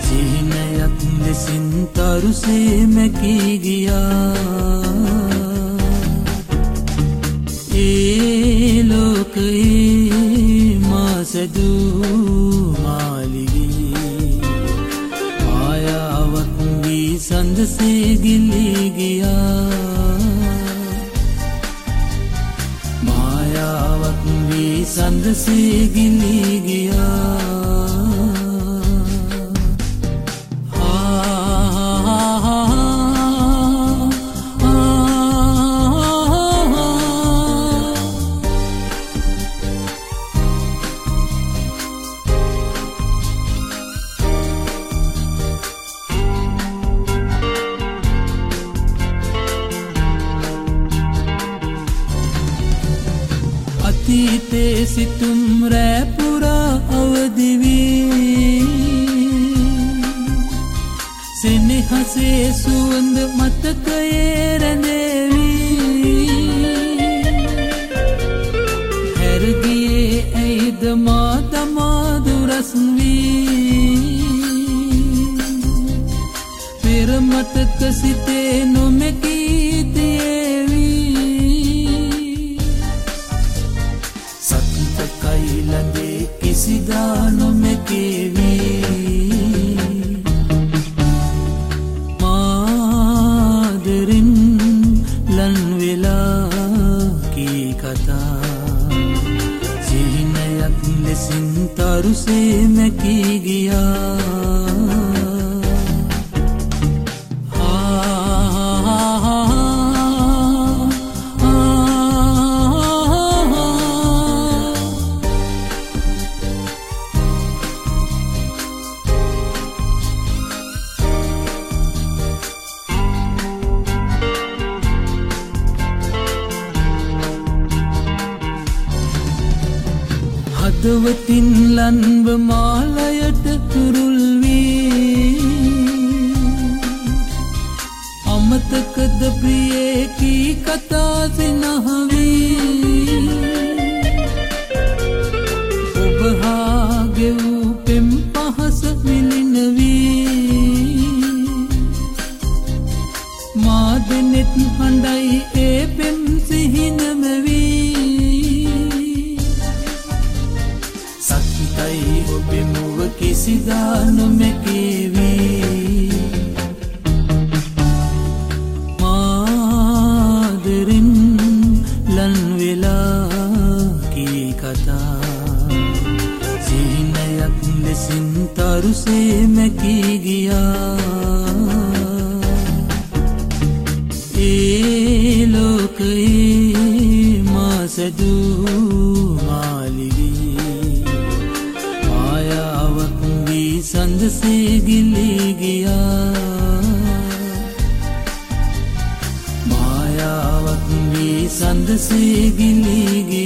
සිහිනයක් ලෙසින් තරුසේ මැකී ගියා. ඒ ලෝකයේ මා සැදූ මාලිගී මායාවක් වී සඳසේ ගිලී ගියා. මායාවක් වී සඳසේ ගිලී ගියා. අතීතේ සිතුම් රෑ පුරා අවදි වී සෙනෙහසේ සුවඳ මතකයේ රැඳෙවි. හැරගියේ ඇයිද මා තමා දුරස් වී. පෙර මතක සිතේ නොමැකී තියේවි. කයිලඳේ කිසිදා නොමැකේවි. මාදරින් ලන්වෙලා කී කතා සිහිනයක් ලෙසින් තරුසේ මැකී ගියා. හදවතින් ලන්ව මාලයට තුරුල් වී අමතකද ප්‍රියේ කී කතා සිනහවී. ඔබ හා ගෙවූ පෙම් පහස විලිනවී. මා දෙනෙත් හඬයි ඒ පෙම් සිහිනම වී. ඔබේ මුව කිසිදා නොමැකේවි. මාදරින් ලන්වෙලා කී කතා සිහිනයක් ලෙසින් තරුසේ මැකී ගියා. ඒ ලෝකයේ මා සැදූ මාලිගී මායාවක් වී සඳසේ ගිලී ගියා. මායාවක් වී සඳසේ ගිලී ගියා.